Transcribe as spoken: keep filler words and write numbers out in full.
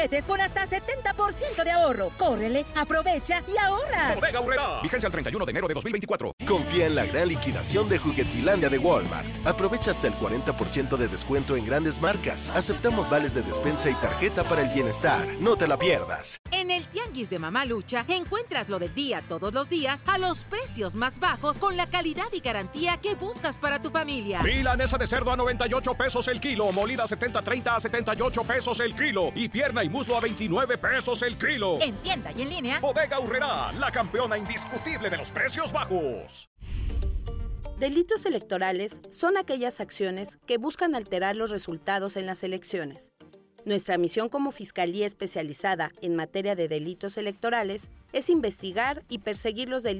con hasta setenta por ciento de ahorro. Córrele, aprovecha y ahorra. Bodega Aurrerá. Vigencia el treinta y uno de enero de dos mil veinticuatro. Confía en la gran liquidación de Juguetilandia de Walmart. Aprovecha hasta el cuarenta por ciento de descuento en grandes marcas. Aceptamos vales de despensa y tarjeta para el bienestar. No te la pierdas. En el Tianguis de Mamalucha encuentras lo del día todos los días a los precios más bajos con la calidad y garantía que buscas para tu familia. Milanesa de cerdo a noventa y ocho pesos el kilo. Molida setenta treinta a setenta y ocho pesos el kilo. Y pierna y muslo a veintinueve pesos el kilo. En tienda y en línea. Bodega Aurrerá, la campeona indiscutible de los precios bajos. Delitos electorales son aquellas acciones que buscan alterar los resultados en las elecciones. Nuestra misión como Fiscalía Especializada en materia de delitos electorales es investigar y perseguir los delitos